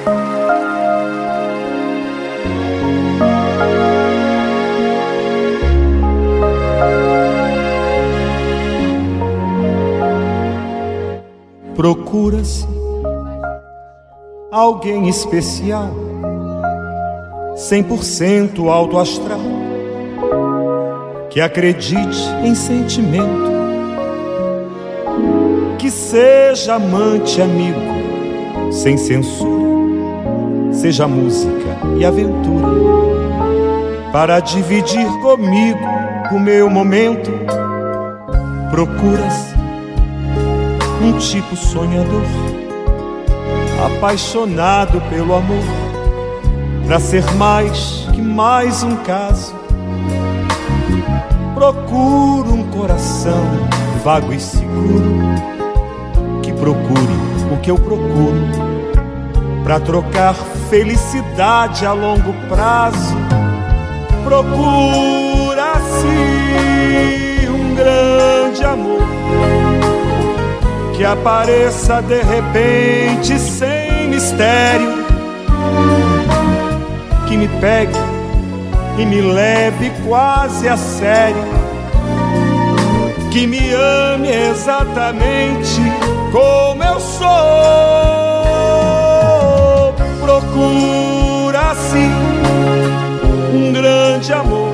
Procura-se alguém especial, 100% alto astral, que acredite em sentimento, que seja amante, amigo, sem censura, seja música e aventura, para dividir comigo o meu momento. Procura-se um tipo sonhador, apaixonado pelo amor, pra ser mais que mais um caso. Procuro um coração vago e seguro, que procure o que eu procuro, pra trocar felicidade a longo prazo. Procura-se um grande amor, que apareça de repente sem mistério, que me pegue e me leve quase a sério, que me ame exatamente como eu sou. Procura-se um grande amor,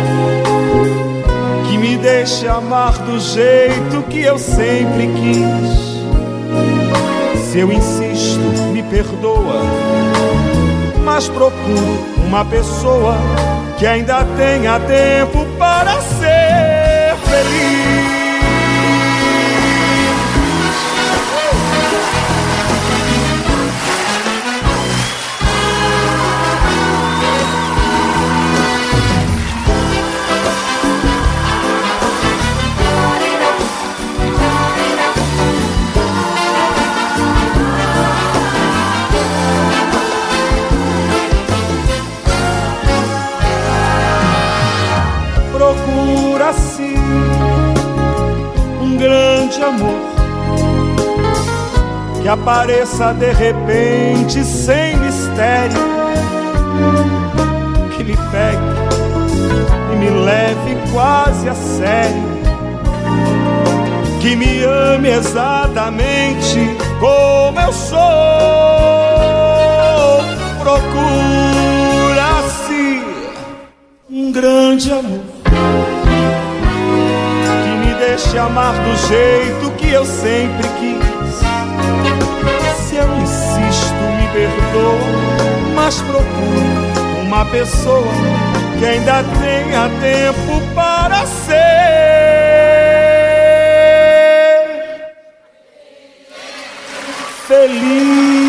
que me deixe amar do jeito que eu sempre quis. Se eu insisto, me perdoa, mas procuro uma pessoa que ainda tenha tempo para ser feliz. Procura-se um grande amor, que apareça de repente sem mistério, que me pegue e me leve quase a sério, que me ame exatamente como eu sou. Procura-se um grande amor, deixe amar do jeito que eu sempre quis. Se eu insisto, me perdoa, mas procuro uma pessoa que ainda tenha tempo para ser feliz.